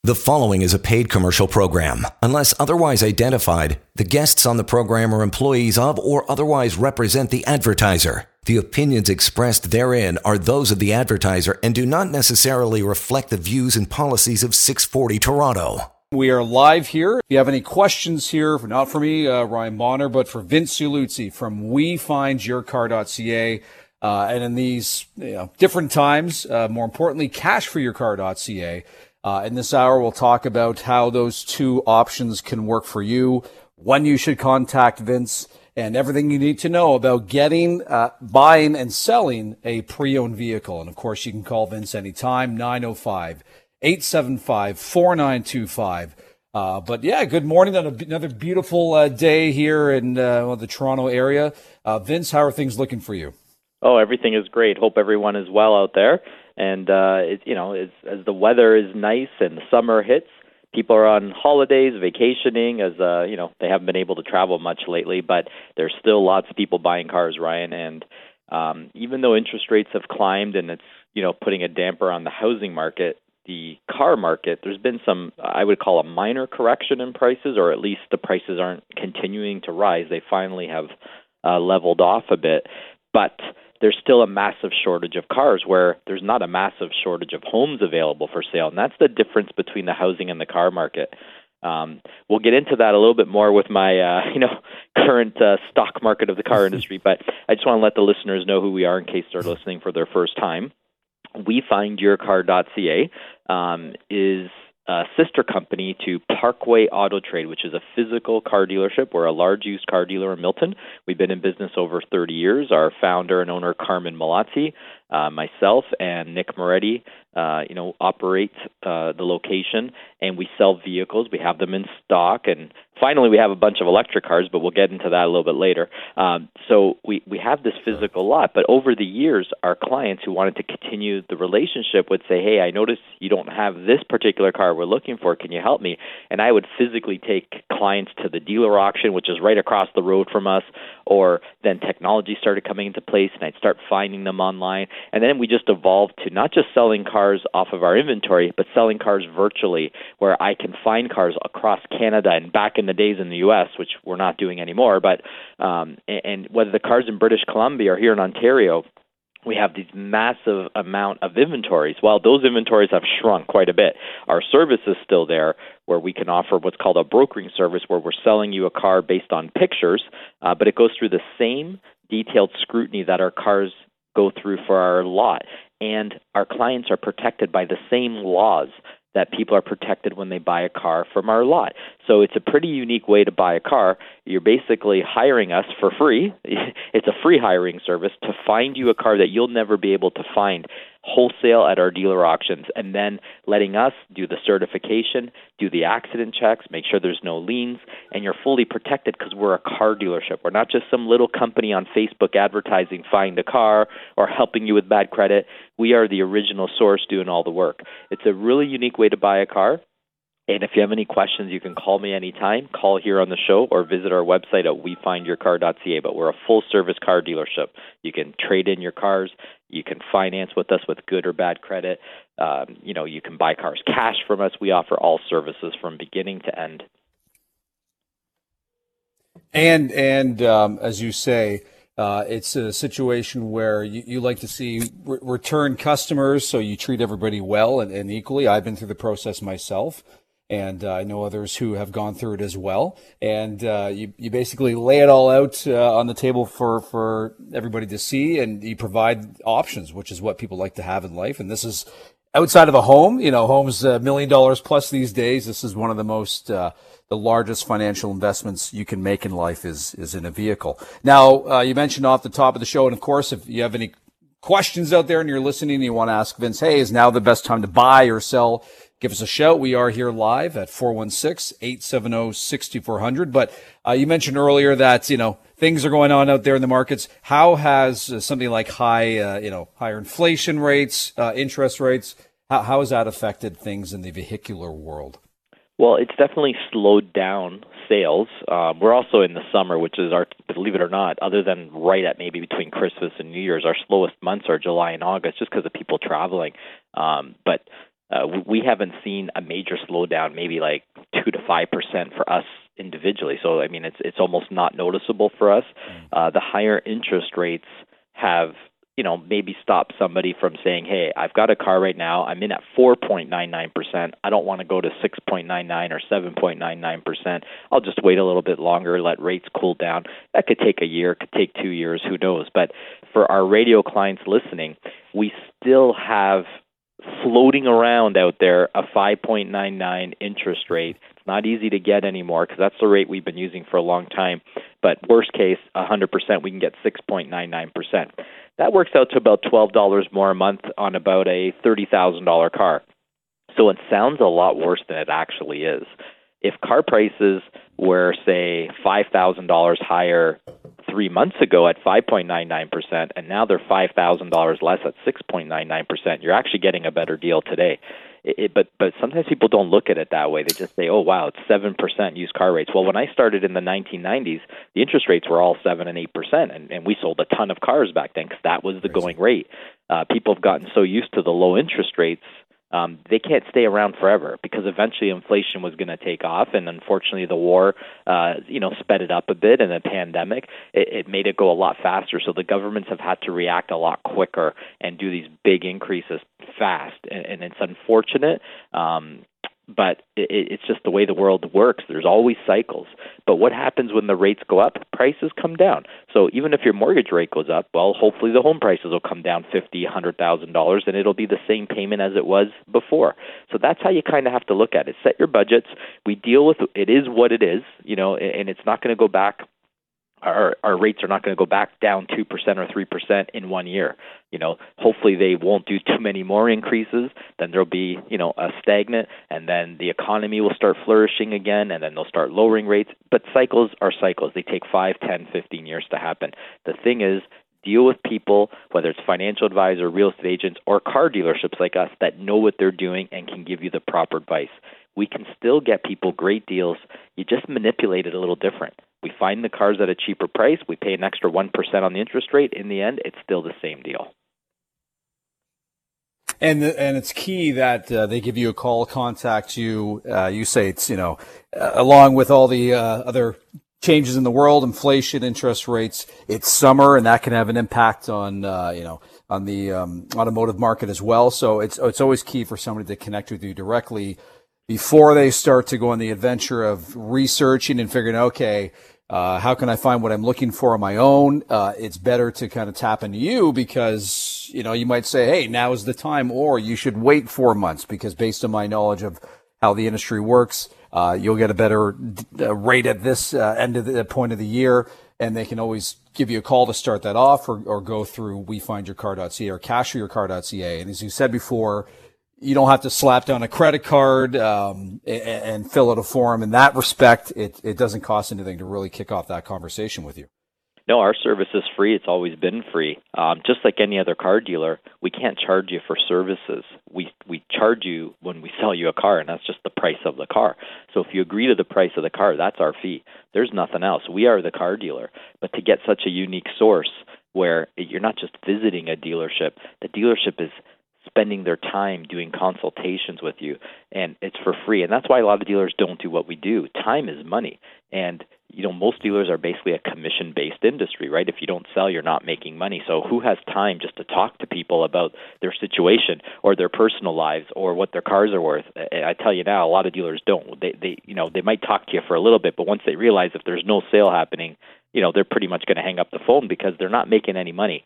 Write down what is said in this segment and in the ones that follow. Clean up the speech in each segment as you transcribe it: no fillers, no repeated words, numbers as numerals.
The following is a paid commercial program. Unless otherwise identified, the guests on the program are employees of or otherwise represent the advertiser. The opinions expressed therein are those of the advertiser and do not necessarily reflect the views and policies of 640 Toronto. We are live here. If you have any questions here, not for me, Ryan Bonner, but for Vince Ciuluzzi from WeFindYourCar.ca. And in these different times, more importantly, CashForYourCar.ca. In this hour, we'll talk about how those two options can work for you, when you should contact Vince, and everything you need to know about getting, buying, and selling a pre-owned vehicle. And, of course, you can call Vince anytime, 905-875-4925. But, yeah, good morning on another beautiful day here in the Toronto area. Vince, how are things looking for you? Oh, everything is great. Hope everyone is well out there. And, as the weather is nice and the summer hits, people are on holidays, vacationing, as, they haven't been able to travel much lately, but there's still lots of people buying cars, Ryan. And even though interest rates have climbed and it's, putting a damper on the housing market, the car market, there's been some, I would call a minor correction in prices, or at least the prices aren't continuing to rise. They finally have leveled off a bit. But there's still a massive shortage of cars where there's not a massive shortage of homes available for sale. And that's the difference between the housing and the car market. We'll get into that a little bit more with my, current stock market of the car industry. But I just want to let the listeners know who we are in case they're listening for their first time. WeFindYourCar.ca is a sister company to Parkway Auto Trade, which is a physical car dealership. We're a large used car dealer in Milton. We've been in business over 30 years. Our founder and owner, Carmen Malazzi, myself, and Nick Moretti, operate the location, and we sell vehicles. We have them in stock, and finally we have a bunch of electric cars, but we'll get into that a little bit later. So we have this physical lot, but over the years, our clients who wanted to continue the relationship would say, hey, I noticed you don't have this particular car we're looking for. Can you help me? And I would physically take clients to the dealer auction, which is right across the road from us, or then technology started coming into place, and I'd start finding them online. And then we just evolved to not just selling cars off of our inventory, but selling cars virtually, where I can find cars across Canada and back in the days in the U.S., which we're not doing anymore. But and whether the car's in British Columbia or here in Ontario, we have these massive amount of inventories. While those inventories have shrunk quite a bit, our service is still there, where we can offer what's called a brokering service, where we're selling you a car based on pictures, but it goes through the same detailed scrutiny that our cars go through for our lot. And our clients are protected by the same laws that people are protected when they buy a car from our lot. So it's a pretty unique way to buy a car. You're basically hiring us for free. It's a free hiring service to find you a car that you'll never be able to find wholesale at our dealer auctions, and then letting us do the certification, do the accident checks, make sure there's no liens, and you're fully protected because we're a car dealership. We're not just some little company on Facebook advertising find a car or helping you with bad credit. We are the original source doing all the work. It's a really unique way to buy a car. And if you have any questions, you can call me anytime, call here on the show, or visit our website at WeFindYourCar.ca. But we're a full-service car dealership. You can trade in your cars. You can finance with us with good or bad credit. You can buy cars cash from us. We offer all services from beginning to end. And as you say, it's a situation where you like to see return customers, so you treat everybody well and equally. I've been through the process myself, and I know others who have gone through it as well. And you basically lay it all out on the table for everybody to see, and you provide options, which is what people like to have in life. And this is outside of a home. Homes $1 million plus these days. This is one of the most the largest financial investments you can make in life is in a vehicle. Now, you mentioned off the top of the show, and of course, if you have any questions out there and you're listening and you want to ask Vince, hey, is now the best time to buy or sell? Give us a shout. We are here live at 416-870-6400. But you mentioned earlier that, things are going on out there in the markets. How has something like higher inflation rates, interest rates, how has that affected things in the vehicular world? Well, it's definitely slowed down sales. We're also in the summer, which is believe it or not, other than right at maybe between Christmas and New Year's, our slowest months are July and August just because of people traveling. But we haven't seen a major slowdown, maybe like 2 to 5% for us individually. So, I mean, it's almost not noticeable for us. The higher interest rates have, maybe stop somebody from saying, hey, I've got a car right now. I'm in at 4.99%. I don't want to go to 6.99 or 7.99%. I'll just wait a little bit longer, let rates cool down. That could take a year, could take 2 years, who knows. But for our radio clients listening, we still have floating around out there a 5.99 interest rate. It's not easy to get anymore because that's the rate we've been using for a long time. But worst case, 100%, we can get 6.99%. That works out to about $12 more a month on about a $30,000 car. So it sounds a lot worse than it actually is. If car prices were, say, $5,000 higher 3 months ago at 5.99%, and now they're $5,000 less at 6.99%, you're actually getting a better deal today. But sometimes people don't look at it that way. They just say, oh, wow, it's 7% used car rates. Well, when I started in the 1990s, the interest rates were all 7 and 8%, and we sold a ton of cars back then because that was the going rate. People have gotten so used to the low interest rates, they can't stay around forever because eventually inflation was going to take off, and unfortunately the war, sped it up a bit, and the pandemic, it made it go a lot faster. So the governments have had to react a lot quicker and do these big increases fast, and it's unfortunate. But it's just the way the world works. There's always cycles. But what happens when the rates go up? Prices come down. So even if your mortgage rate goes up, well, hopefully the home prices will come down $50,000, $100,000, and it'll be the same payment as it was before. So that's how you kind of have to look at it. Set your budgets. We deal with it is what it is, and it's not going to go back. Our rates are not going to go back down 2% or 3% in 1 year. Hopefully they won't do too many more increases. Then there'll be, a stagnant, and then the economy will start flourishing again, and then they'll start lowering rates. But cycles are cycles. They take 5, 10, 15 years to happen. The thing is, deal with people, whether it's financial advisor, real estate agents, or car dealerships like us that know what they're doing and can give you the proper advice. We can still get people great deals. You just manipulate it a little different. We find the cars at a cheaper price. We pay an extra 1% on the interest rate. In the end, it's still the same deal. And it's key that they give you a call, contact you. You say it's, along with all the other changes in the world, inflation, interest rates, it's summer, and that can have an impact on, on the automotive market as well. So it's always key for somebody to connect with you directly before they start to go on the adventure of researching and figuring, okay, how can I find what I'm looking for on my own? It's better to kind of tap into you because, you might say, hey, now is the time, or you should wait 4 months because based on my knowledge of how the industry works, you'll get a better rate at this end of the point of the year. And they can always give you a call to start that off or go through wefindyourcar.ca or cashforyourcar.ca. And as you said before, you don't have to slap down a credit card and fill out a form. In that respect, it doesn't cost anything to really kick off that conversation with you. No, our service is free. It's always been free. Just like any other car dealer, we can't charge you for services. We charge you when we sell you a car, and that's just the price of the car. So if you agree to the price of the car, that's our fee. There's nothing else. We are the car dealer. But to get such a unique source where you're not just visiting a dealership, the dealership is spending their time doing consultations with you, and it's for free. And that's why a lot of dealers don't do what we do. Time is money. And, most dealers are basically a commission-based industry, right? If you don't sell, you're not making money. So who has time just to talk to people about their situation or their personal lives or what their cars are worth? I tell you now, a lot of dealers don't. They might talk to you for a little bit, but once they realize if there's no sale happening, they're pretty much going to hang up the phone because they're not making any money.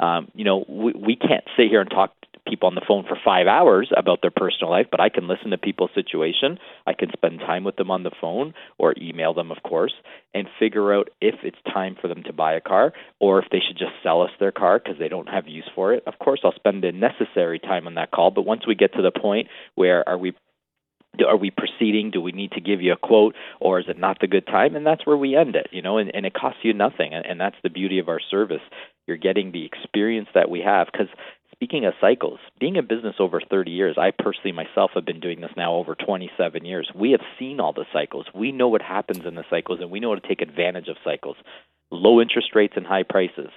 We can't sit here and talk to people on the phone for 5 hours about their personal life, but I can listen to people's situation. I can spend time with them on the phone or email them, of course, and figure out if it's time for them to buy a car or if they should just sell us their car because they don't have use for it. Of course, I'll spend the necessary time on that call, but once we get to the point where are we proceeding? Do we need to give you a quote, or is it not the good time? And that's where we end it, and it costs you nothing. And that's the beauty of our service. You're getting the experience that we have. Because speaking of cycles, being in business over 30 years, I personally myself have been doing this now over 27 years. We have seen all the cycles. We know what happens in the cycles, and we know how to take advantage of cycles. Low interest rates and high prices.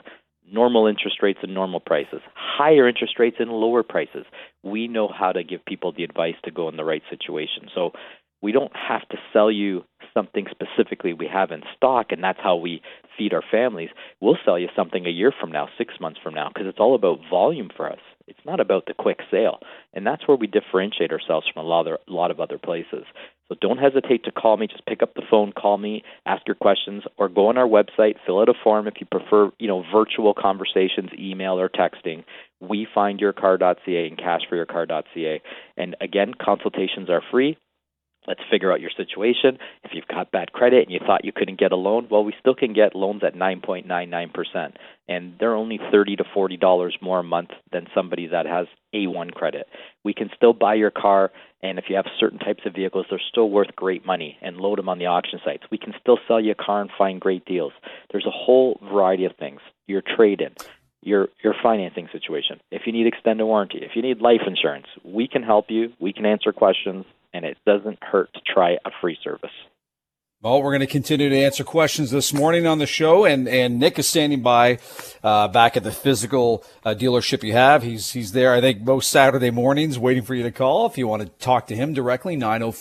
normal interest rates and normal prices, higher interest rates and lower prices. We know how to give people the advice to go in the right situation. So we don't have to sell you something specifically we have in stock, and that's how we feed our families. We'll sell you something a year from now, 6 months from now, because it's all about volume for us. It's not about the quick sale, and that's where we differentiate ourselves from a lot of other places. So don't hesitate to call me. Just pick up the phone, call me, ask your questions, or go on our website, fill out a form if you prefer, virtual conversations, email or texting. WeFindYourCar.ca and CashForYourCar.ca. And again, consultations are free. Let's figure out your situation. If you've got bad credit and you thought you couldn't get a loan, well, we still can get loans at 9.99%. And they're only $30 to $40 more a month than somebody that has A1 credit. We can still buy your car, and if you have certain types of vehicles, they're still worth great money, and load them on the auction sites. We can still sell you a car and find great deals. There's a whole variety of things. Your trade-in, your financing situation. If you need extended warranty, if you need life insurance, we can help you. We can answer questions. And it doesn't hurt to try a free service. Well, we're going to continue to answer questions this morning on the show, and Nick is standing by back at the physical dealership you have. He's there, I think, most Saturday mornings waiting for you to call. If you want to talk to him directly,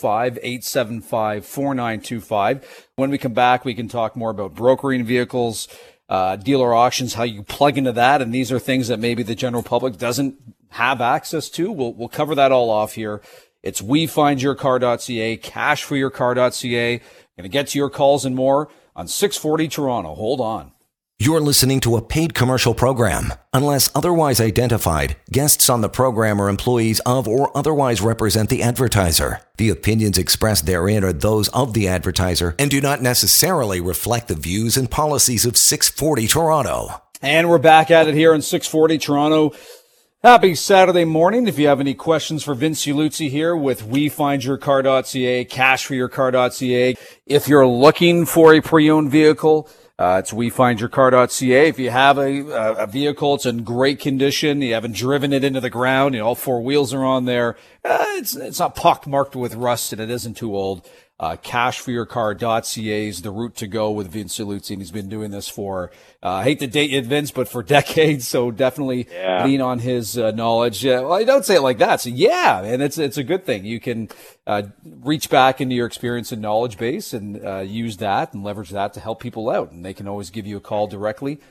905-875-4925. When we come back, we can talk more about brokering vehicles, dealer auctions, how you plug into that, and these are things that maybe the general public doesn't have access to. We'll cover that all off here. It's WeFindYourCar.ca, CashForYourCar.ca. Going to get to your calls and more on 640 Toronto. Hold on. You're listening to a paid commercial program. Unless otherwise identified, guests on the program are employees of or otherwise represent the advertiser. The opinions expressed therein are those of the advertiser and do not necessarily reflect the views and policies of 640 Toronto. And we're back at it here in 640 Toronto. Happy Saturday morning. If you have any questions for Vince Iuluzzi here with WeFindYourCar.ca, CashForYourCar.ca. If you're looking for a pre-owned vehicle, it's WeFindYourCar.ca. If you have a vehicle, it's in great condition, you haven't driven it into the ground, all four wheels are on there, it's not pockmarked with rust and it isn't too old. CashForYourCar.ca is the route to go with Vince Iuluzzi, and he's been doing this for, I hate to date you, Vince, but for decades, so definitely lean on his knowledge. Well, I don't say it like that, so yeah, and it's a good thing. You can reach back into your experience and knowledge base and use that and leverage that to help people out, and they can always give you a call directly,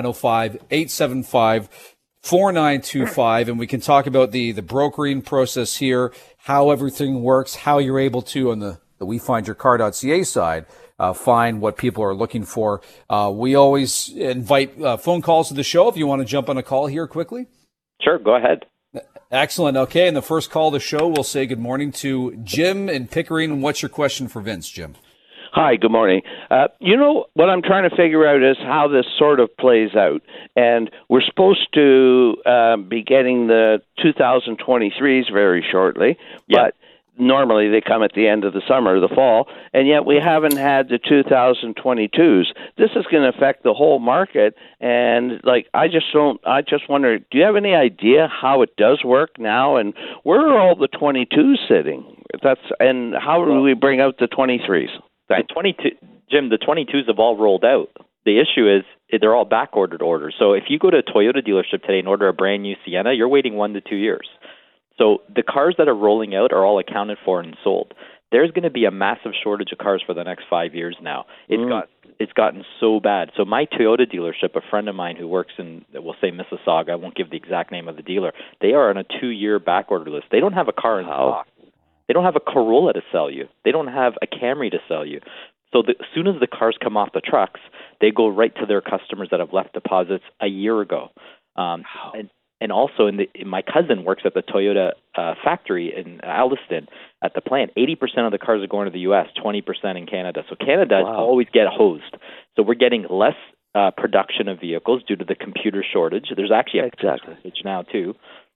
905-875-4925, and we can talk about the brokering process here, how everything works, how you're able to, on the WeFindYourCar.ca side, find what people are looking for. We always invite phone calls to the show if you want to jump on a call here quickly. Sure, go ahead. Excellent. Okay, and the first call of the show, we'll say good morning to Jim in Pickering. What's your question for Vince, Jim? Hi, good morning. What I'm trying to figure out is how this sort of plays out. And we're supposed to be getting the 2023s very shortly, but normally they come at the end of the summer, the fall, and yet we haven't had the 2022s. This is going to affect the whole market, and I just wonder, do you have any idea how it does work now, and where are all the 22s sitting? And how do we bring out the 23s? The 22s have all rolled out. The issue is they're all back-ordered orders. So if you go to a Toyota dealership today and order a brand new Sienna, you're waiting 1 to 2 years. So the cars that are rolling out are all accounted for and sold. There's going to be a massive shortage of cars for the next 5 years now. It's gotten so bad. So my Toyota dealership, a friend of mine who works in, we'll say Mississauga, I won't give the exact name of the dealer, they are on a 2-year back order list. They don't have a car in stock. They don't have a Corolla to sell you. They don't have a Camry to sell you. So as soon as the cars come off the trucks, they go right to their customers that have left deposits a year ago. And also, my cousin works at the Toyota factory in Alliston at the plant. 80% of the cars are going to the U.S., 20% in Canada. So Canada always get hosed. So we're getting less production of vehicles due to the computer shortage. There's actually a shortage now, too.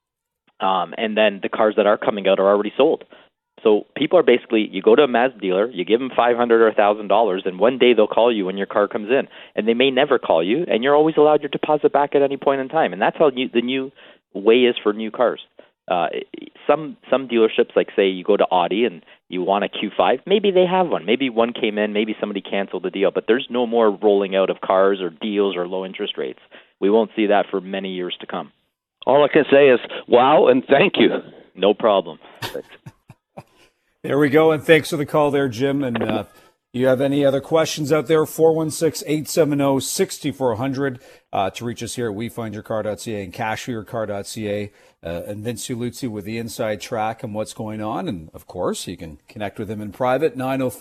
And then the cars that are coming out are already sold. So people are basically, you go to a Mazda dealer, you give them $500 or $1,000, and one day they'll call you when your car comes in. And they may never call you, and you're always allowed your deposit back at any point in time. And that's how the new way is for new cars. Some dealerships, like say you go to Audi and you want a Q5, maybe they have one. Maybe one came in, maybe somebody canceled the deal. But there's no more rolling out of cars or deals or low interest rates. we won't see that for many years to come. All I can say is wow and thank you. No problem. There we go, and thanks for the call there, Jim. And you have any other questions out there, 416-870-6400 to reach us here at WeFindYourCar.ca and CashForYourCar.ca. And Vince Iuluzzi with the inside track on what's going on. And, of course, you can connect with him in private,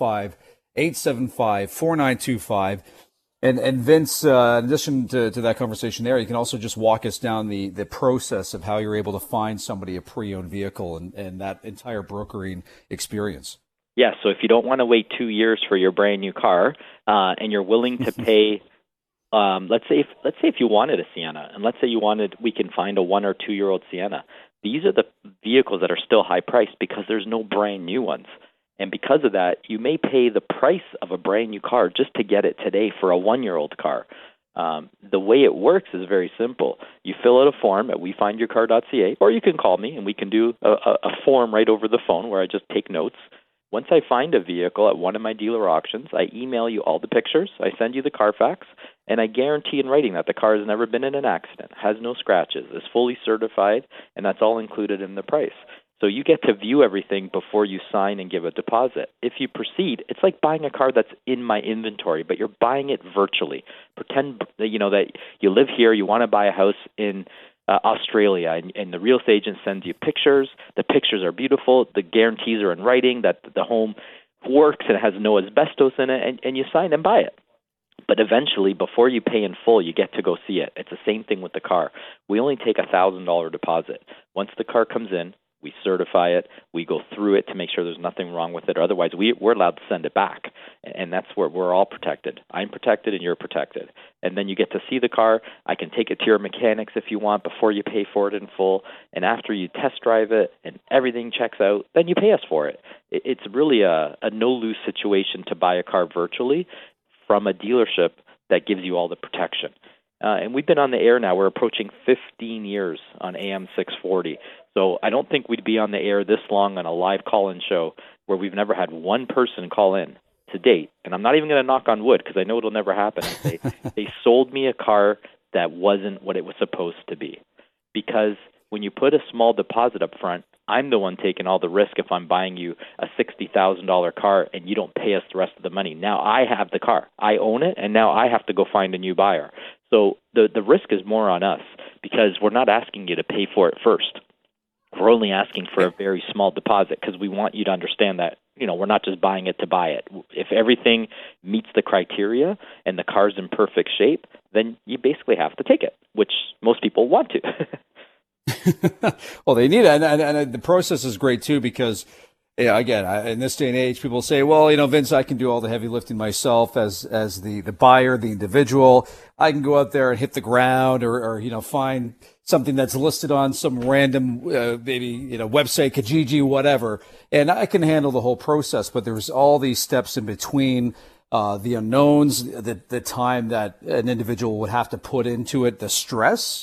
905-875-4925. And Vince, in addition to that conversation there, you can also just walk us down the process of how you're able to find somebody a pre-owned vehicle and that entire brokering experience. Yeah, so if you don't want to wait 2 years for your brand new car, and you're willing to pay, let's say if you wanted a Sienna, and let's say we can find a 1 or 2 year old Sienna. These are the vehicles that are still high priced because there's no brand new ones. And because of that, you may pay the price of a brand new car just to get it today for a 1 year old car. The way it works is very simple. You fill out a form at WeFindYourCar.ca, or you can call me and we can do a form right over the phone where I just take notes. Once I find a vehicle at one of my dealer auctions, I email you all the pictures, I send you the Carfax, and I guarantee in writing that the car has never been in an accident, has no scratches, is fully certified, and that's all included in the price. So you get to view everything before you sign and give a deposit. If you proceed, it's like buying a car that's in my inventory, but you're buying it virtually. Pretend that that you live here, you want to buy a house in Australia, and the real estate agent sends you pictures. The pictures are beautiful. The guarantees are in writing that the home works and has no asbestos in it, and you sign and buy it. But eventually, before you pay in full, you get to go see it. It's the same thing with the car. We only take $1,000 deposit. Once the car comes in, we certify it. We go through it to make sure there's nothing wrong with it. Or otherwise, we're allowed to send it back. And that's where we're all protected. I'm protected and you're protected. And then you get to see the car. I can take it to your mechanics if you want before you pay for it in full. And after you test drive it and everything checks out, then you pay us for it. It's really a no-lose situation to buy a car virtually from a dealership that gives you all the protection. And we've been on the air now. We're approaching 15 years on AM 640. So I don't think we'd be on the air this long on a live call-in show where we've never had one person call in to date. And I'm not even going to knock on wood because I know it'll never happen. They sold me a car that wasn't what it was supposed to be. Because when you put a small deposit up front, I'm the one taking all the risk if I'm buying you a $60,000 car and you don't pay us the rest of the money. Now I have the car. I own it, and now I have to go find a new buyer. So the risk is more on us because we're not asking you to pay for it first. We're only asking for a very small deposit because we want you to understand that, we're not just buying it to buy it. If everything meets the criteria and the car's in perfect shape, then you basically have to take it, which most people want to. Well, they need it. And the process is great, too, because, again, in this day and age, people say, well, Vince, I can do all the heavy lifting myself as the buyer, the individual. I can go out there and hit the ground or find something that's listed on some random, website, Kijiji, whatever, and I can handle the whole process. But there's all these steps in between, the unknowns, the time that an individual would have to put into it, the stress,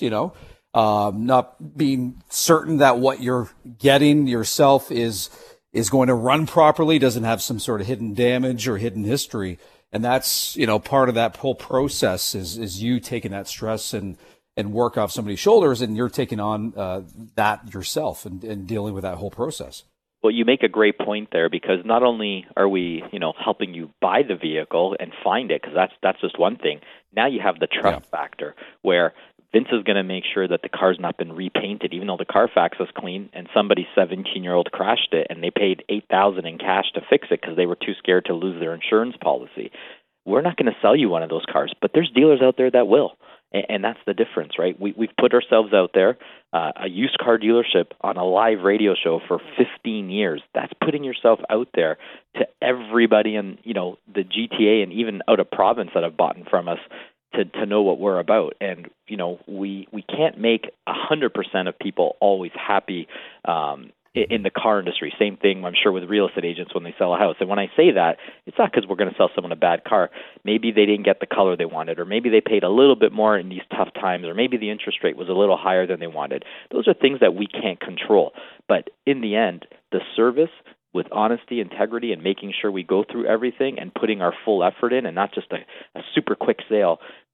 not being certain that what you're getting yourself is going to run properly, doesn't have some sort of hidden damage or hidden history. And that's, part of that whole process is you taking that stress and work off somebody's shoulders, and you're taking on that yourself and dealing with that whole process. Well, you make a great point there because not only are we, helping you buy the vehicle and find it, because that's just one thing. Now you have the trust factor where Vince is going to make sure that the car's not been repainted, even though the Carfax is clean, and somebody's 17-year-old crashed it and they paid $8,000 in cash to fix it because they were too scared to lose their insurance policy. We're not going to sell you one of those cars, but there's dealers out there that will. And that's the difference, right? We've put ourselves out there, a used car dealership on a live radio show for 15 years. That's putting yourself out there to everybody in, the GTA and even out of province that have bought from us to know what we're about. And, we can't make 100% of people always happy in the car industry. Same thing, I'm sure, with real estate agents when they sell a house. And when I say that, it's not because we're going to sell someone a bad car. Maybe they didn't get the color they wanted, or maybe they paid a little bit more in these tough times, or maybe the interest rate was a little higher than they wanted. Those are things that we can't control. But in the end, the service with honesty, integrity, and making sure we go through everything and putting our full effort in and not just a super quick sale,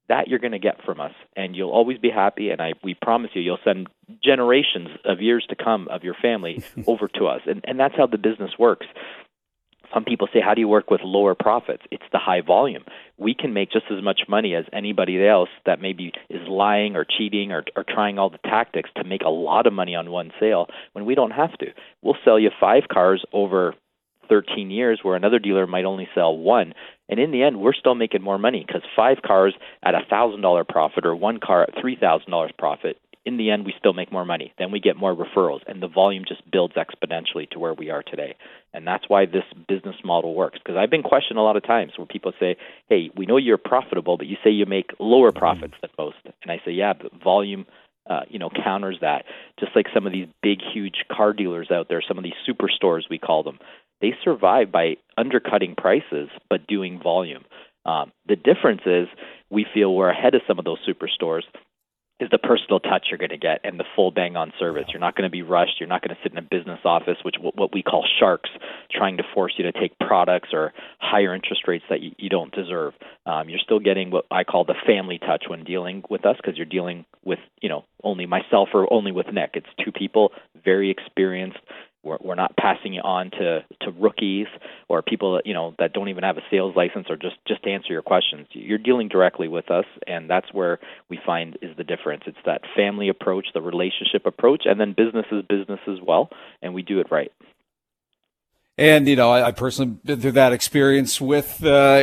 that you're going to get from us, and you'll always be happy. And we promise you'll send generations of years to come of your family over to us. And that's how the business works. Some people say, how do you work with lower profits? It's the high volume. We can make just as much money as anybody else that maybe is lying or cheating or trying all the tactics to make a lot of money on one sale when we don't have to. We'll sell you 5 cars over 13 years where another dealer might only sell 1. And in the end, we're still making more money because 5 cars at $1,000 profit or 1 car at $3,000 profit, in the end, we still make more money. Then we get more referrals, and the volume just builds exponentially to where we are today. And that's why this business model works. Because I've been questioned a lot of times where people say, hey, we know you're profitable, but you say you make lower profits than most. And I say, yeah, but volume counters that. Just like some of these big, huge car dealers out there, some of these superstores, we call them, they survive by undercutting prices but doing volume. The difference is we feel we're ahead of some of those superstores is the personal touch you're going to get and the full bang-on service. You're not going to be rushed. You're not going to sit in a business office, which what we call sharks, trying to force you to take products or higher interest rates that you don't deserve. You're still getting what I call the family touch when dealing with us because you're dealing with, only myself or only with Nick. It's 2 people, very experienced. We're not passing it on to rookies or people that don't even have a sales license or just to answer your questions. You're dealing directly with us, and that's where we find is the difference. It's that family approach, the relationship approach, and then business is business as well, and we do it right. And I personally been through that experience with a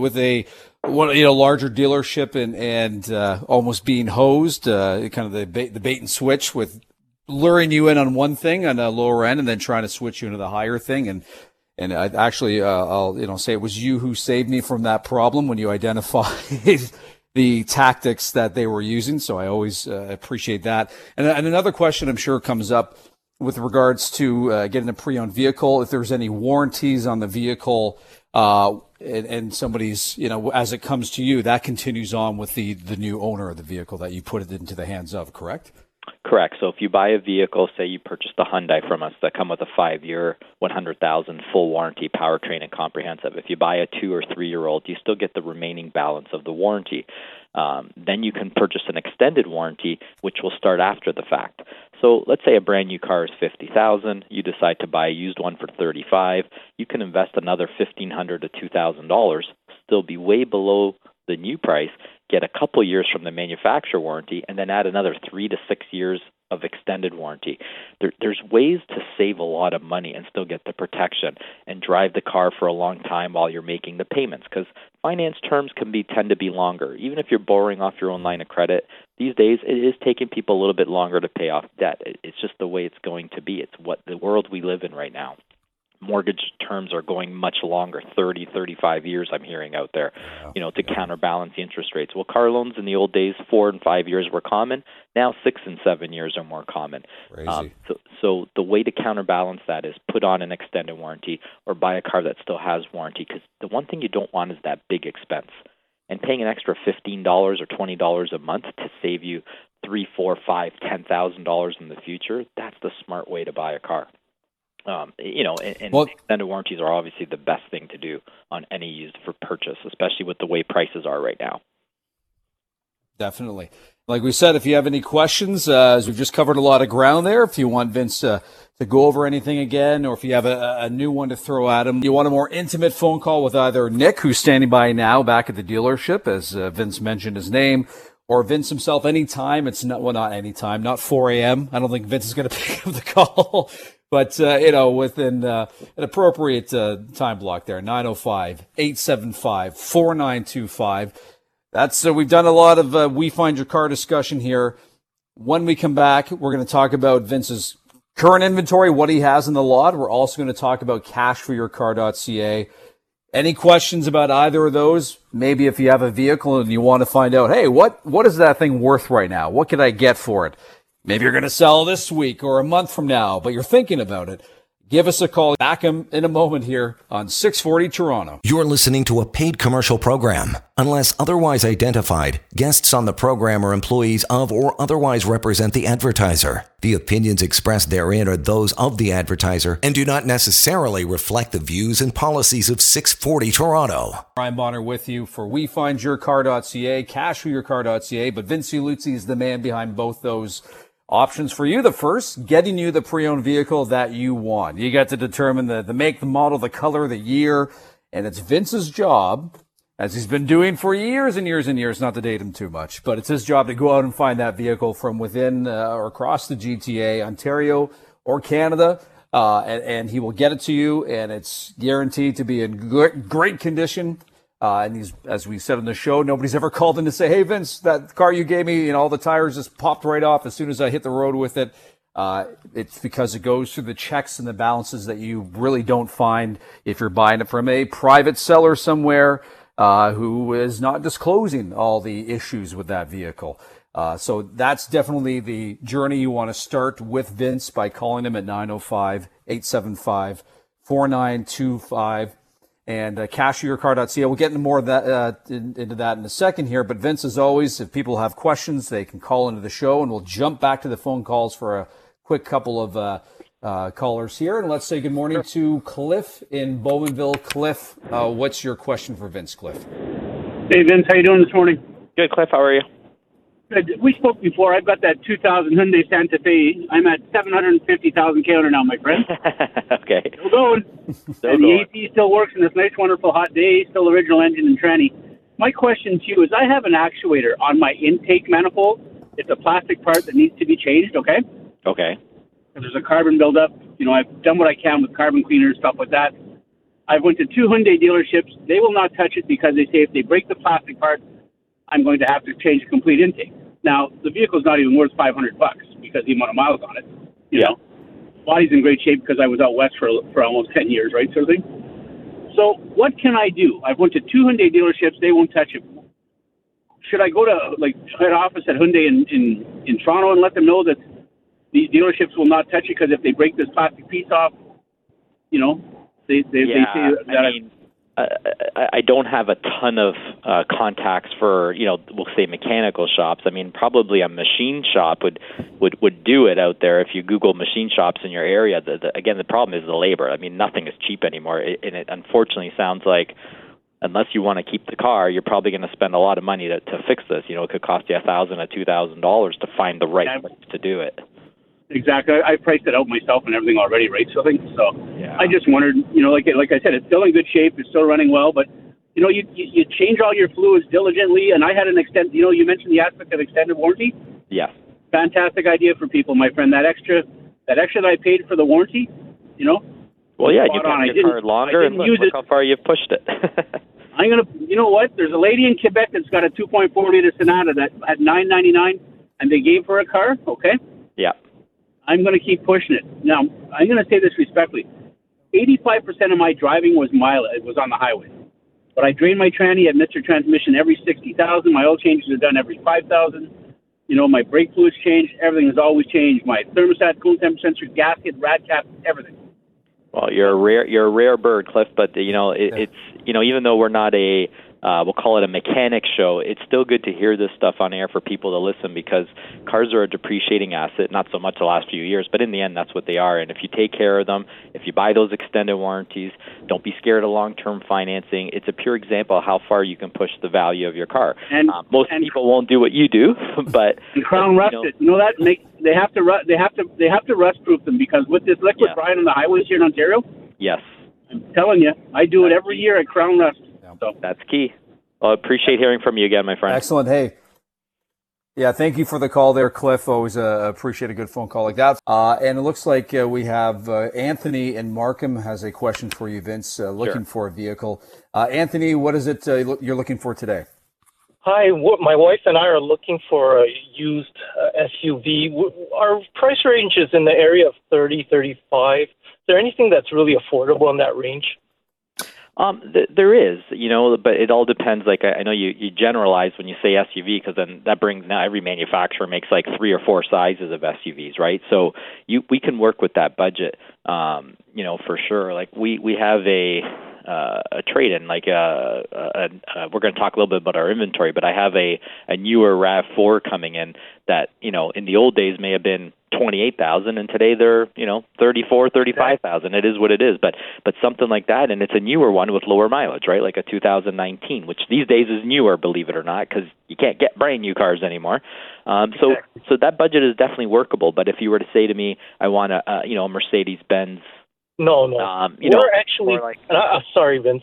larger dealership and almost being hosed, kind of the bait and switch with luring you in on one thing on a lower end and then trying to switch you into the higher thing. And I actually, I'll say it was you who saved me from that problem when you identified the tactics that they were using. So I always appreciate that. And another question I'm sure comes up with regards to getting a pre-owned vehicle, if there's any warranties on the vehicle, and somebody's, as it comes to you, that continues on with the new owner of the vehicle that you put it into the hands of, correct? Correct. So if you buy a vehicle, say you purchased a Hyundai from us that come with a 5-year, 100,000 full warranty, powertrain and comprehensive. If you buy a 2 or 3-year-old, you still get the remaining balance of the warranty. Then you can purchase an extended warranty, which will start after the fact. So let's say a brand new car is $50,000. You decide to buy a used one for $35,000. You can invest another $1,500 to $2,000, still be way below the new price, get a couple years from the manufacturer warranty, and then add another 3 to 6 years of extended warranty. There's ways to save a lot of money and still get the protection and drive the car for a long time while you're making the payments, because finance terms tend to be longer. Even if you're borrowing off your own line of credit, these days it is taking people a little bit longer to pay off debt. It's just the way it's going to be. It's what the world we live in right now. Mortgage terms are going much longer, 30, 35 years I'm hearing out there, to counterbalance the interest rates. Well, car loans in the old days, 4 and 5 years were common. Now 6 and 7 years are more common. So the way to counterbalance that is put on an extended warranty or buy a car that still has warranty, because the one thing you don't want is that big expense. And paying an extra $15 or $20 a month to save you $3,000, $4,000, $5,000, $10,000 in the future, that's the smart way to buy a car. Extended warranties are obviously the best thing to do on any used for purchase, especially with the way prices are right now. Definitely. Like we said, if you have any questions, as we've just covered a lot of ground there, if you want Vince to go over anything again, or if you have a new one to throw at him, you want a more intimate phone call with either Nick, who's standing by now back at the dealership, as Vince mentioned his name, or Vince himself anytime. It's not anytime, not 4 a.m. I don't think Vince is going to pick up the call. But, within an appropriate time block there, 905-875-4925. That's we've done a lot of We Find Your Car discussion here. When we come back, we're going to talk about Vince's current inventory, what he has in the lot. We're also going to talk about cashforyourcar.ca. Any questions about either of those? Maybe if you have a vehicle and you want to find out, hey, what is that thing worth right now? What can I get for it? Maybe you're going to sell this week or a month from now, but you're thinking about it. give us a call. Back in a moment here on 640 Toronto. You're listening to a paid commercial program. Unless otherwise identified, guests on the program are employees of or otherwise represent the advertiser. The opinions expressed therein are those of the advertiser and do not necessarily reflect the views and policies of 640 Toronto. Brian Bonner with you for WeFindYourCar.ca, CashForYourCar.ca, but Vince Iuluzzi is the man behind both those options for you. The first, getting you the pre-owned vehicle that you want. You got to determine the make, the model, the color, the year, and it's Vince's job, as he's been doing for years and years and years, not to date him too much, but it's his job to go out and find that vehicle from within or across the GTA, Ontario, or Canada, and he will get it to you, and it's guaranteed to be in great condition. And he's, as we said on the show, nobody's ever called in to say, hey, Vince, that car you gave me, all the tires just popped right off as soon as I hit the road with it. It's because it goes through the checks and the balances that you really don't find if you're buying it from a private seller somewhere who is not disclosing all the issues with that vehicle. So that's definitely the journey you want to start with Vince by calling him at 905-875-4925. And CashForYourCar.ca. We'll get into more of that into that in a second here. But Vince, as always, if people have questions, they can call into the show, and we'll jump back to the phone calls for a quick couple of callers here. And let's say good morning to Cliff in Bowmanville. Cliff, what's your question for Vince, Cliff? Hey, Vince, how you doing this morning? Good, Cliff. How are you? Good. We spoke before. I've got that 2000 Hyundai Santa Fe. I'm at 750,000 km now, my friend. Okay. Still going. And the AC still works in this nice, wonderful hot day. Still original engine and tranny. My question to you is, I have an actuator on my intake manifold. It's a plastic part that needs to be changed, okay? Okay. There's a carbon buildup. I've done what I can with carbon cleaners, stuff like that. I've went to 2 Hyundai dealerships. They will not touch it because they say if they break the plastic part, I'm going to have to change the complete intake. Now, the vehicle's not even worth $500 because the amount of miles on it. You know, body's in great shape because I was out west for almost 10 years, right, sort of thing. So what can I do? I've went to 2 Hyundai dealerships. They won't touch it. Should I go to, head office at Hyundai in Toronto and let them know that these dealerships will not touch it because if they break this plastic piece off, they say that I don't have a ton of contacts for, we'll say mechanical shops. I mean, probably a machine shop would do it out there. If you Google machine shops in your area, again, the problem is the labor. I mean, nothing is cheap anymore. And it unfortunately sounds like unless you want to keep the car, you're probably going to spend a lot of money to fix this. It could cost you $1,000 or $2,000 to find the right place to do it. Exactly. I priced it out myself and everything already, right? So I just wondered, like I said, it's still in good shape. It's still running well, but you change all your fluids diligently. And I had an you mentioned the aspect of extended warranty. Yes. Fantastic idea for people, my friend. That extra that I paid for the warranty, Well, yeah, you kept your car longer and look how far you've pushed it. I'm gonna, There's a lady in Quebec that's got a 2.4 liter Sonata that had $999, and they gave her a car. Okay. Yeah. I'm going to keep pushing it. Now, I'm going to say this respectfully. 85% of my driving was on the highway. But I drain my tranny at Mr. Transmission every 60,000. My oil changes are done every 5,000. My brake fluids change. Everything has always changed. My thermostat, coolant temperature sensor, gasket, rad cap, everything. Well, you're a rare bird, Cliff. But it's even though we're not a we'll call it a mechanic show, it's still good to hear this stuff on air for people to listen because cars are a depreciating asset, not so much the last few years, but in the end, that's what they are. And if you take care of them, if you buy those extended warranties, don't be scared of long-term financing. It's a pure example of how far you can push the value of your car. And most people won't do what you do, but Crown Rust it. They have to rust-proof them because with this liquid brine on the highways here in Ontario, yes, I'm telling you, I do it every year at Crown Rust. So. That's key. Well, I appreciate hearing from you again, my friend. Excellent. Hey. Yeah, thank you for the call there, Cliff. Always appreciate a good phone call like that. And it looks like we have Anthony in Markham has a question for you, Vince, looking for a vehicle. Anthony, what is it you're looking for today? Hi, my wife and I are looking for a used SUV. Our price range is in the area of 30, 35. Is there anything that's really affordable in that range? There is, but it all depends. Like I know you generalize when you say SUV, because then that brings, now every manufacturer makes like 3 or 4 sizes of SUVs, right? So we can work with that budget, for sure. Like we have a trade-in, like we're going to talk a little bit about our inventory, but I have a newer RAV4 coming in that, in the old days may have been 28,000, and today they're 34, 35,000. It is what it is, but something like that, and it's a newer one with lower mileage, right? Like a 2019, which these days is newer, believe it or not, because you can't get brand new cars anymore. So that budget is definitely workable. But if you were to say to me, I want a Mercedes-Benz. No. We're actually, sorry, Vince.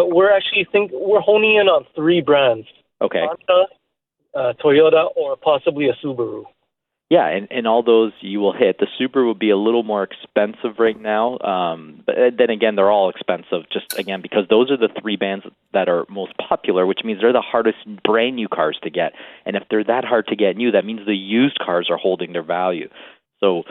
We're honing in on 3 brands. Okay. Honda, Toyota, or possibly a Subaru. Yeah, and all those you will hit. The Subaru will be a little more expensive right now, but then again, they're all expensive, just again, because those are the 3 brands that are most popular, which means they're the hardest brand new cars to get. And if they're that hard to get new, that means the used cars are holding their value. So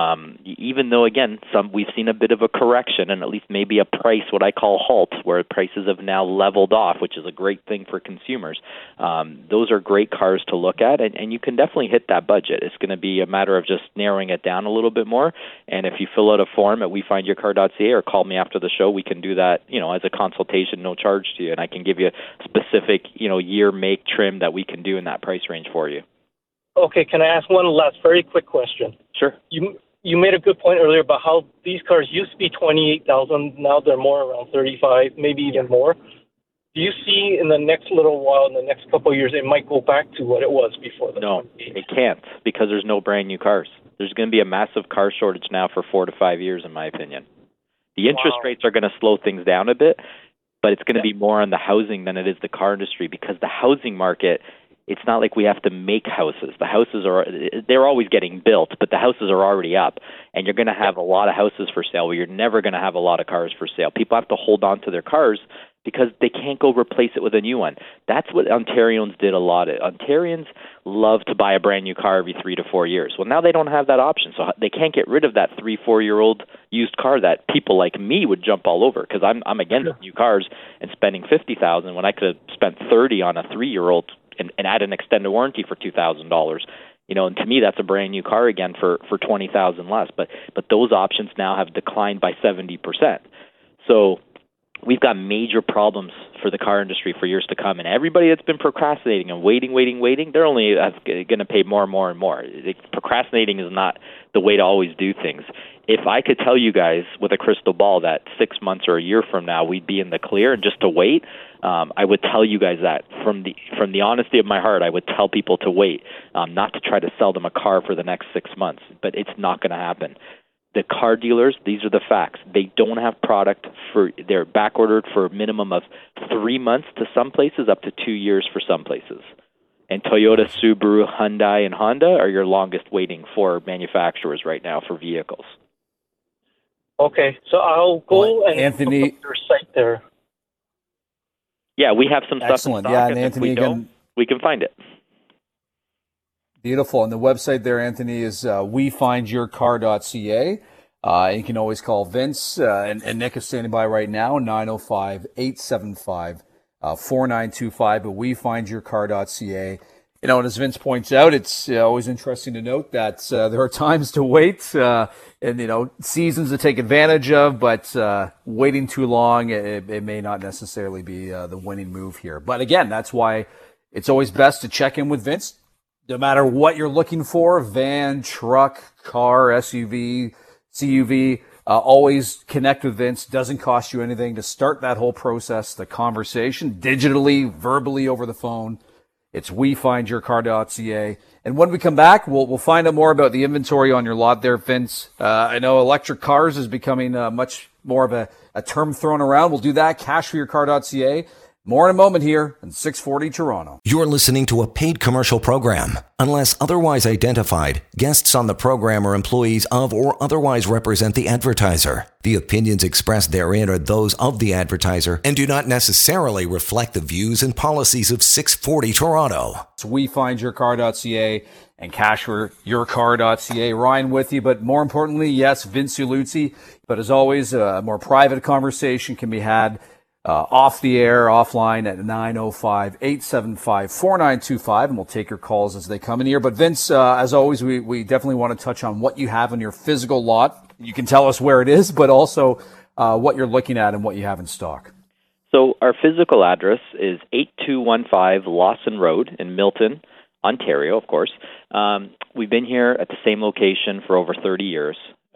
even though, again, we've seen a bit of a correction and at least maybe a price, what I call halt, where prices have now leveled off, which is a great thing for consumers, those are great cars to look at, and you can definitely hit that budget. It's going to be a matter of just narrowing it down a little bit more. And if you fill out a form at wefindyourcar.ca or call me after the show, we can do that, as a consultation, no charge to you, and I can give you specific, year, make, trim that we can do in that price range for you. Okay, can I ask one last very quick question? Sure. You made a good point earlier about how these cars used to be 28,000, now they're more around 35, maybe even more. Do you see in the next little while, in the next couple of years, it might go back to what it was before? No, it can't, because there's no brand new cars. There's going to be a massive car shortage now for 4 to 5 years, in my opinion. The interest rates are going to slow things down a bit, but it's going to be more on the housing than it is the car industry, because the housing market, it's not like we have to make houses. The houses they're always getting built, but the houses are already up, and you're going to have a lot of houses for sale where you're never going to have a lot of cars for sale. People have to hold on to their cars because they can't go replace it with a new one. That's what Ontarians did a lot. Ontarians love to buy a brand new car every 3 to 4 years. Well, now they don't have that option, so they can't get rid of that 3-4-year-old used car that people like me would jump all over, because I'm against new cars and spending $50,000 when I could have spent $30,000 on a 3-year-old and add an extended warranty for $2,000. And to me, that's a brand new car again for $20,000 less. But those options now have declined by 70%. So we've got major problems for the car industry for years to come. And everybody that's been procrastinating and waiting, they're only going to pay more and more and more. Procrastinating is not the way to always do things. If I could tell you guys with a crystal ball that 6 months or a year from now we'd be in the clear and just to wait, I would tell you guys that from the honesty of my heart. I would tell people to wait, not to try to sell them a car for the next 6 months, but it's not going to happen. The car dealers, these are the facts. They don't have product they're back ordered for a minimum of 3 months to some places, up to 2 years for some places. And Toyota, Subaru, Hyundai, and Honda are your longest waiting for manufacturers right now for vehicles. Okay, so I'll go and Anthony, look up your site there. Yeah, we have some stuff excellent. in stock, And Anthony, if we don't, we can find it. Beautiful. And the website there, Anthony, is wefindyourcar.ca. You can always call Vince, and Nick is standing by right now, 905-875-4925 at wefindyourcar.ca. And as Vince points out, it's always interesting to note that there are times to wait and, seasons to take advantage of, but waiting too long, it may not necessarily be the winning move here. But again, that's why it's always best to check in with Vince. No matter what you're looking for, van, truck, car, SUV, CUV, always connect with Vince. Doesn't cost you anything to start that whole process, the conversation, digitally, verbally, over the phone. It's wefindyourcar.ca. And when we come back, we'll find out more about the inventory on your lot there, Vince. I know electric cars is becoming much more of a term thrown around. We'll do that. Cashforyourcar.ca. More in a moment here on 640 Toronto. You're listening to a paid commercial program. Unless otherwise identified, guests on the program are employees of or otherwise represent the advertiser. The opinions expressed therein are those of the advertiser and do not necessarily reflect the views and policies of 640 Toronto. It's wefindyourcar.ca and cashforyourcar.ca. Ryan with you, but more importantly, yes, Vince Uluzzi. But as always, a more private conversation can be had off the air, offline at 905-875-4925, and we'll take your calls as they come in here. But Vince, as always, we definitely want to touch on what you have in your physical lot. You can tell us where it is, but also what you're looking at and what you have in stock. So our physical address is 8215 Lawson Road in Milton, Ontario, of course. We've been here at the same location for over 30 years.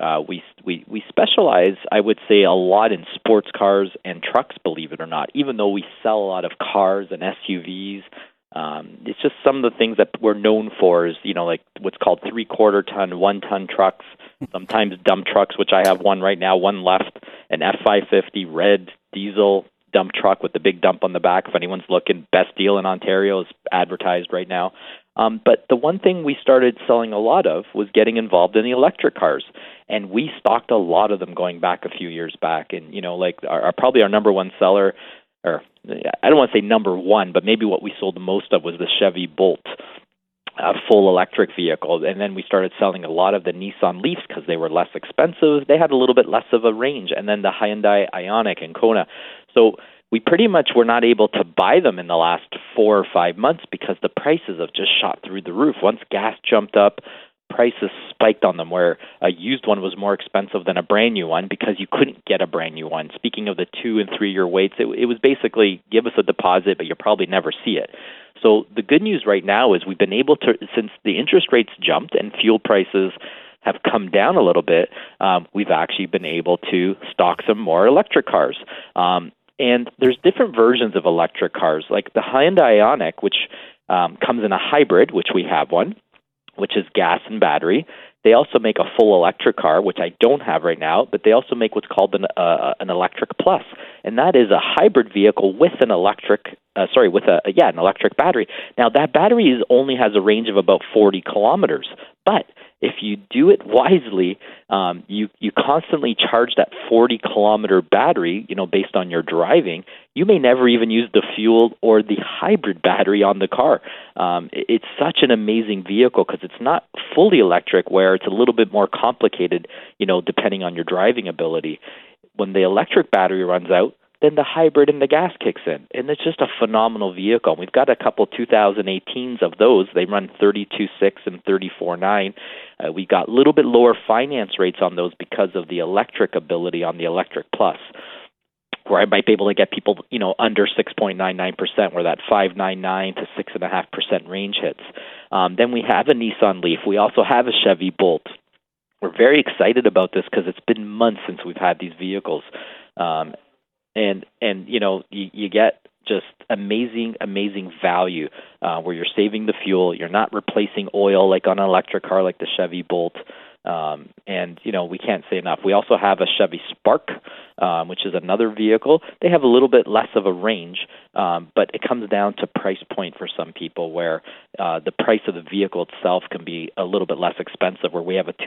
We specialize, I would say, a lot in sports cars and trucks, believe it or not, even though we sell a lot of cars and SUVs. It's just some of the things that we're known for is, like what's called 3/4 ton, 1 ton trucks, sometimes dump trucks, which I have one right now, one left, an F550 red diesel dump truck with the big dump on the back. If anyone's looking, best deal in Ontario is advertised right now. But the one thing we started selling a lot of was getting involved in the electric cars. And we stocked a lot of them going back a few years back. And, probably our number one seller, or I don't want to say number one, but maybe what we sold the most of was the Chevy Bolt, a full electric vehicle. And then we started selling a lot of the Nissan Leafs because they were less expensive. They had a little bit less of a range. And then the Hyundai Ioniq and Kona. So we pretty much were not able to buy them in the last 4 or 5 months because the prices have just shot through the roof. Once gas jumped up, prices spiked on them, where a used one was more expensive than a brand new one because you couldn't get a brand new one. Speaking of the 2 and 3 year waits, it was basically give us a deposit, but you'll probably never see it. So the good news right now is we've been able to, since the interest rates jumped and fuel prices have come down a little bit, we've actually been able to stock some more electric cars. And there's different versions of electric cars, like the Hyundai Ioniq, which comes in a hybrid, which we have one, which is gas and battery. They also make a full electric car, which I don't have right now, but they also make what's called an electric plus, and that is a hybrid vehicle with an electric, an electric battery. Now that battery only has a range of about 40 kilometers, but if you do it wisely, you constantly charge that 40-kilometer battery, based on your driving. You may never even use the fuel or the hybrid battery on the car. It's such an amazing vehicle because it's not fully electric, where it's a little bit more complicated, depending on your driving ability. When the electric battery runs out, then the hybrid and the gas kicks in. And it's just a phenomenal vehicle. We've got a couple 2018s of those. They run 32.6 and 34.9. We got a little bit lower finance rates on those because of the electric ability on the Electric Plus, where I might be able to get people, under 6.99%, where that 5.99 to 6.5% range hits. Then we have a Nissan Leaf. We also have a Chevy Bolt. We're very excited about this because it's been months since we've had these vehicles. And you get just amazing value where you're saving the fuel. You're not replacing oil like on an electric car like the Chevy Bolt. And we can't say enough. We also have a Chevy Spark, which is another vehicle. They have a little bit less of a range, but it comes down to price point for some people, where the price of the vehicle itself can be a little bit less expensive, where we have a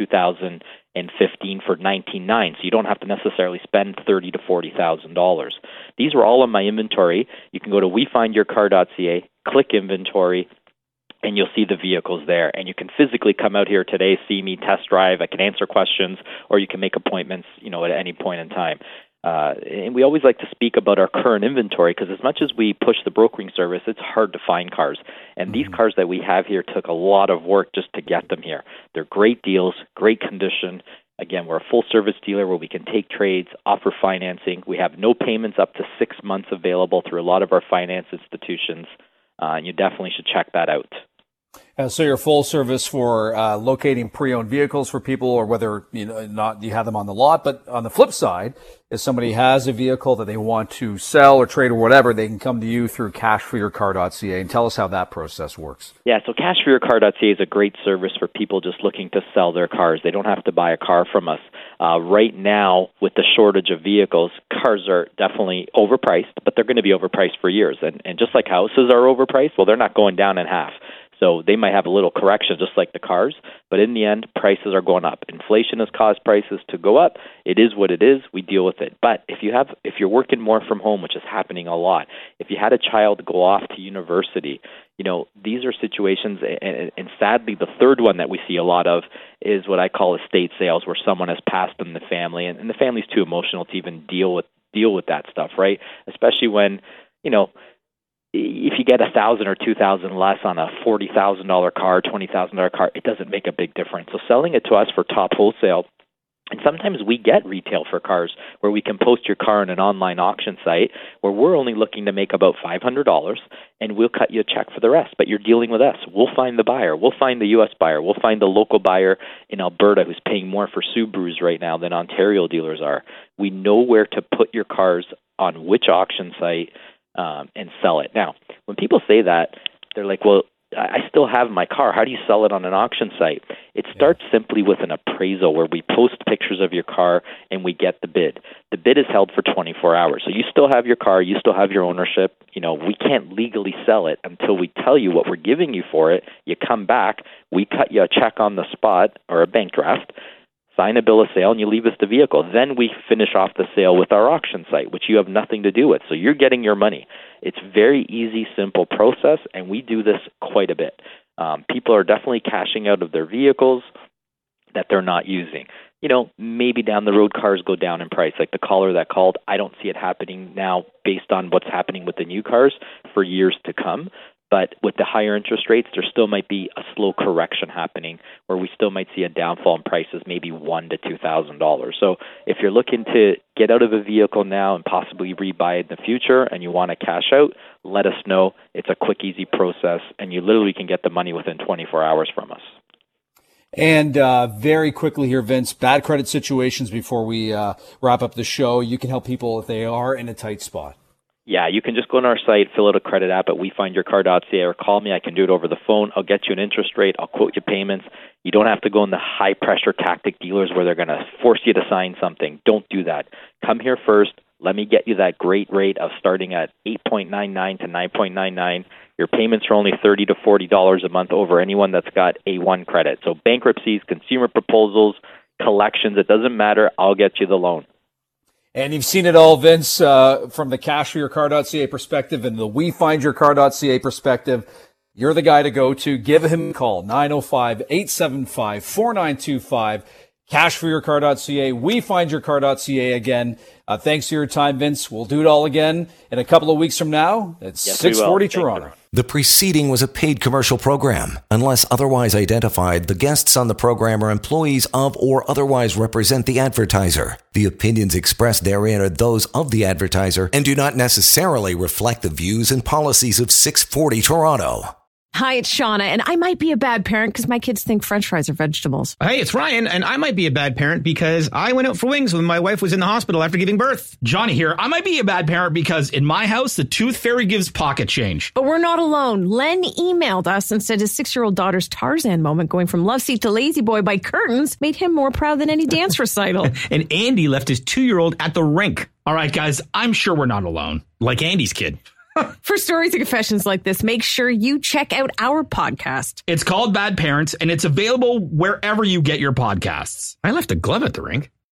2015 for $19,900, so you don't have to necessarily spend $30,000 to $40,000. These are all in my inventory. You can go to wefindyourcar.ca, click inventory, and you'll see the vehicles there. And you can physically come out here today, see me, test drive. I can answer questions, or you can make appointments, at any point in time. And we always like to speak about our current inventory, because as much as we push the brokering service, it's hard to find cars. And these cars that we have here took a lot of work just to get them here. They're great deals, great condition. Again, we're a full-service dealer where we can take trades, offer financing. We have no payments up to 6 months available through a lot of our finance institutions. And you definitely should check that out. So you're full service for locating pre-owned vehicles for people, or whether you have them on the lot. But on the flip side, if somebody has a vehicle that they want to sell or trade or whatever, they can come to you through cashforyourcar.ca. And tell us how that process works. Yeah, so cashforyourcar.ca is a great service for people just looking to sell their cars. They don't have to buy a car from us. Right now, with the shortage of vehicles, cars are definitely overpriced, but they're going to be overpriced for years. And just like houses are overpriced, well, they're not going down in half. So they might have a little correction just like the cars, but in the end, prices are going up. Inflation has caused prices to go up. It is what it is. We deal with it. But if you're working more from home, which is happening a lot, if you had a child go off to university, these are situations, and sadly, the third one that we see a lot of is what I call estate sales, where someone has passed in the family, and the family's too emotional to even deal with deal with that stuff, right? Especially when, if you get $1,000 or $2,000 less on a $40,000 car, $20,000 car, it doesn't make a big difference. So selling it to us for top wholesale, and sometimes we get retail for cars where we can post your car on an online auction site where we're only looking to make about $500 and we'll cut you a check for the rest. But you're dealing with us. We'll find the buyer. We'll find the U.S. buyer. We'll find the local buyer in Alberta who's paying more for Subarus right now than Ontario dealers are. We know where to put your cars on which auction site and sell it. Now, when people say that, they're like, well, I still have my car. How do you sell it on an auction site? It starts simply with an appraisal where we post pictures of your car and we get the bid. The bid is held for 24 hours. So you still have your car. You still have your ownership. We can't legally sell it until we tell you what we're giving you for it. You come back, we cut you a check on the spot or a bank draft, sign a bill of sale, and you leave us the vehicle. Then we finish off the sale with our auction site, which you have nothing to do with. So you're getting your money. It's very easy, simple process, and we do this quite a bit. People are definitely cashing out of their vehicles that they're not using. Maybe down the road cars go down in price. Like the caller that called, I don't see it happening now based on what's happening with the new cars for years to come. But with the higher interest rates, there still might be a slow correction happening where we still might see a downfall in prices, maybe $1,000 to $2,000. So if you're looking to get out of a vehicle now and possibly rebuy it in the future and you want to cash out, let us know. It's a quick, easy process, and you literally can get the money within 24 hours from us. And very quickly here, Vince, bad credit situations before we wrap up the show. You can help people if they are in a tight spot. Yeah, you can just go on our site, fill out a credit app at wefindyourcar.ca, or call me. I can do it over the phone. I'll get you an interest rate. I'll quote you payments. You don't have to go in the high-pressure tactic dealers where they're going to force you to sign something. Don't do that. Come here first. Let me get you that great rate of starting at 8.99 to 9.99. Your payments are only $30 to $40 a month over anyone that's got A1 credit. So bankruptcies, consumer proposals, collections, it doesn't matter. I'll get you the loan. And you've seen it all, Vince, from the cashforyourcar.ca perspective and the wefindyourcar.ca perspective. You're the guy to go to. Give him a call, 905-875-4925. Cashforyourcar.ca, wefindyourcar.ca again. Thanks for your time, Vince. We'll do it all again in a couple of weeks from now. It's 640 Toronto. The preceding was a paid commercial program. Unless otherwise identified, the guests on the program are employees of or otherwise represent the advertiser. The opinions expressed therein are those of the advertiser and do not necessarily reflect the views and policies of 640 Toronto. Hi, it's Shauna, and I might be a bad parent because my kids think French fries are vegetables. Hey, it's Ryan, and I might be a bad parent because I went out for wings when my wife was in the hospital after giving birth. Johnny here. I might be a bad parent because in my house, the tooth fairy gives pocket change. But we're not alone. Len emailed us and said his 6-year-old daughter's Tarzan moment going from love seat to lazy boy by curtains made him more proud than any dance recital. And Andy left his 2-year-old at the rink. All right, guys, I'm sure we're not alone. Like Andy's kid. For stories and confessions like this, make sure you check out our podcast. It's called Bad Parents, and it's available wherever you get your podcasts. I left a glove at the rink.